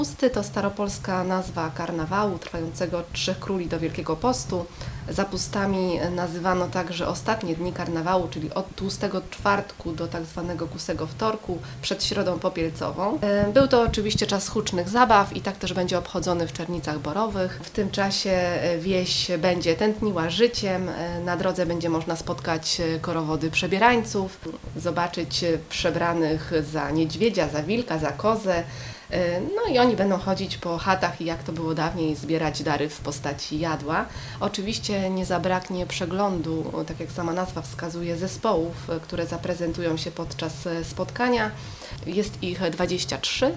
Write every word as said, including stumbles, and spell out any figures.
Pusty to staropolska nazwa karnawału trwającego od Trzech Króli do Wielkiego Postu. Zapustami nazywano także ostatnie dni karnawału, czyli od tłustego czwartku do tak zwanego kusego wtorku przed Środą Popielcową. Był to oczywiście czas hucznych zabaw i tak też będzie obchodzony w Czernicach Borowych. W tym czasie wieś będzie tętniła życiem, na drodze będzie można spotkać korowody przebierańców, zobaczyć przebranych za niedźwiedzia, za wilka, za kozę. No i oni będą chodzić po chatach i jak to było dawniej, zbierać dary w postaci jadła. Oczywiście nie zabraknie przeglądu, tak jak sama nazwa wskazuje, zespołów, które zaprezentują się podczas spotkania. Jest ich dwadzieścia trzy.